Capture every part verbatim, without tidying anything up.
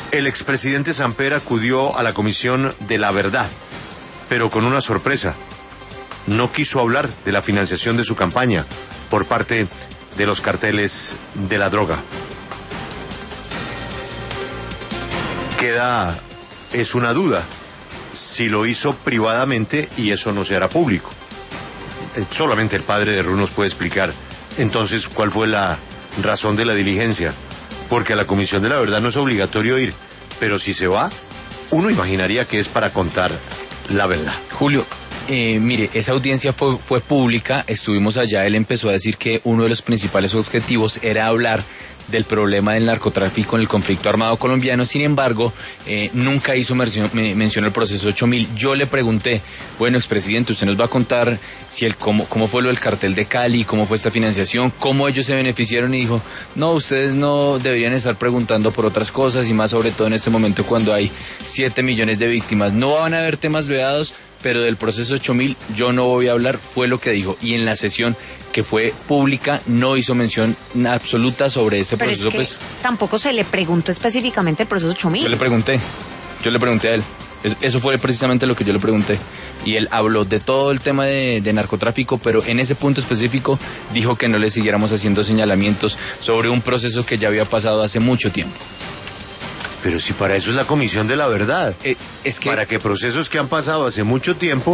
El expresidente Samper acudió a la Comisión de la Verdad, pero con una sorpresa. No quiso hablar de la financiación de su campaña por parte de los carteles de la droga. Queda, es una duda, si lo hizo privadamente y eso no se hará público. Solamente el padre de Ru nos puede explicar entonces cuál fue la razón de la diligencia, porque a la Comisión de la Verdad no es obligatorio ir, pero si se va, uno imaginaría que es para contar la verdad. Julio, eh, mire, esa audiencia fue, fue pública, estuvimos allá, él empezó a decir que uno de los principales objetivos era hablar del problema del narcotráfico en el conflicto armado colombiano. Sin embargo, eh, nunca hizo mención, mención al proceso ocho mil. Yo le pregunté, bueno, expresidente, usted nos va a contar si el cómo, cómo fue lo del cartel de Cali, cómo fue esta financiación, cómo ellos se beneficiaron, y dijo, no, ustedes no deberían estar preguntando por otras cosas, y más sobre todo en este momento cuando hay siete millones de víctimas. No van a haber temas vedados, pero del proceso ocho mil yo no voy a hablar, fue lo que dijo. Y en la sesión que fue pública no hizo mención absoluta sobre ese pero proceso. Es que pues tampoco se le preguntó específicamente el proceso ocho mil. Yo le pregunté, yo le pregunté a él. Eso fue precisamente lo que yo le pregunté. Y él habló de todo el tema de, de narcotráfico, pero en ese punto específico dijo que no le siguiéramos haciendo señalamientos sobre un proceso que ya había pasado hace mucho tiempo. Pero si para eso es la Comisión de la Verdad, eh, es que... para que procesos que han pasado hace mucho tiempo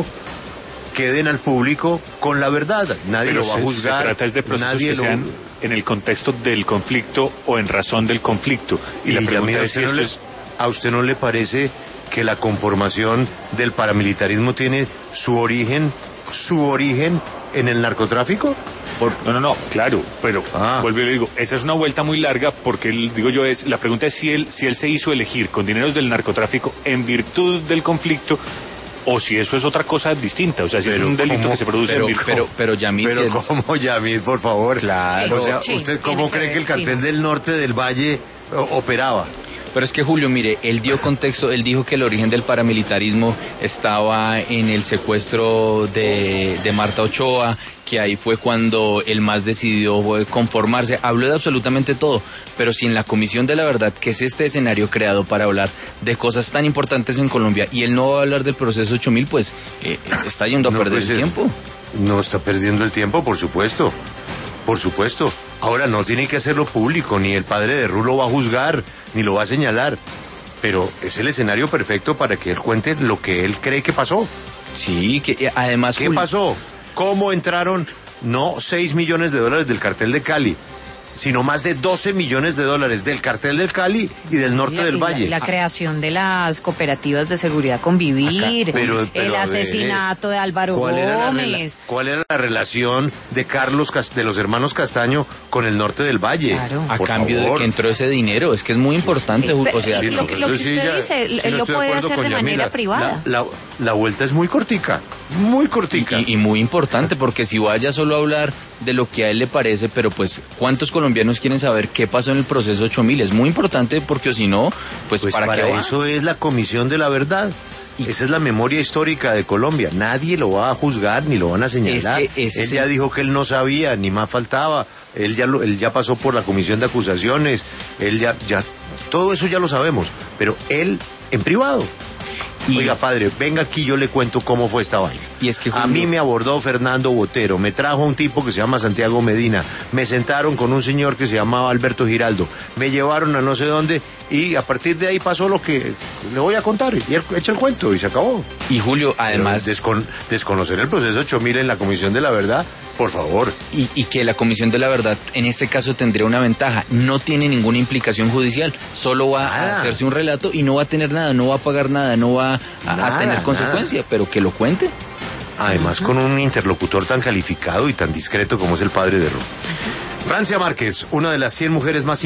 queden al público con la verdad. Nadie Pero lo va a juzgar. Se trata es de procesos nadie que lo... sean en el contexto del conflicto o en razón del conflicto. Y, y la pregunta es si esto no le, es... ¿A usted no le parece que la conformación del paramilitarismo tiene su origen, su origen en el narcotráfico? Por, no, no, no, claro, pero ah. vuelvo y le digo, esa es una vuelta muy larga porque, digo yo, es la pregunta es si él, si él se hizo elegir con dineros del narcotráfico en virtud del conflicto o si eso es otra cosa distinta, o sea, si pero es un delito ¿cómo? Que se produce pero, en virtud. Pero, pero Yamid... Pero es... ¿cómo, Yamid, por favor? Claro. O sea, sí, ¿usted cómo cree que, que el cartel sí. del norte del Valle operaba? Pero es que, Julio, mire, él dio contexto, él dijo que el origen del paramilitarismo estaba en el secuestro de, de Marta Ochoa, que ahí fue cuando el M A S decidió conformarse. Habló de absolutamente todo, pero si en la Comisión de la Verdad, que es este escenario creado para hablar de cosas tan importantes en Colombia, y él no va a hablar del proceso ocho mil, pues eh, está yendo a no, perder pues, el tiempo. No está perdiendo el tiempo, por supuesto, por supuesto. Ahora no tiene que hacerlo público, ni el padre de Ru lo va a juzgar, ni lo va a señalar, pero es el escenario perfecto para que él cuente lo que él cree que pasó. Sí, que además... ¿Qué pasó? ¿Cómo entraron no seis millones de dólares del cartel de Cali, sino más de doce millones de dólares del cartel del Cali y del norte la, del Valle? La, la creación de las cooperativas de seguridad Convivir, Acá, pero, pero, el asesinato ver, de Álvaro ¿cuál Gómez. Era ¿Cuál era la relación de Carlos, de los hermanos Castaño con el norte del Valle? Claro. A Por cambio favor. de que entró ese dinero, es que es muy importante. Sí, o sea, lo, sí, lo, lo que usted sí, ya, dice, él sí, no lo puede hacer de manera Yamila. privada. La, la, la vuelta es muy cortica, muy cortica. Y, y muy importante, porque si vaya solo a hablar de lo que a él le parece, pero pues, ¿cuántos colombianos quieren saber qué pasó en el proceso ocho mil? Es muy importante porque si no, pues, pues ¿para, para qué va? Eso es la Comisión de la Verdad. Y esa es la memoria histórica de Colombia. Nadie lo va a juzgar ni lo van a señalar. Es que él sí. ya dijo que él no sabía, ni más faltaba. Él ya lo, él ya pasó por la comisión de acusaciones. Él ya, ya, todo eso ya lo sabemos. Pero él en privado. Y... Oiga, padre, venga aquí, yo le cuento cómo fue esta vaina. Y es que Julio... A mí me abordó Fernando Botero, me trajo un tipo que se llama Santiago Medina, me sentaron con un señor que se llamaba Alberto Giraldo, me llevaron a no sé dónde y a partir de ahí pasó lo que le voy a contar y él echa el cuento y se acabó. Y Julio, además... Descon desconocer el proceso ocho mil en la Comisión de la Verdad, por favor. Y, y que la Comisión de la Verdad en este caso tendría una ventaja, no tiene ninguna implicación judicial, solo va nada. a hacerse un relato y no va a tener nada, no va a pagar nada, no va a, nada, a tener consecuencias, pero que lo cuente. Además con un interlocutor tan calificado y tan discreto como es el padre de Ru. Francia Márquez, una de las cien mujeres más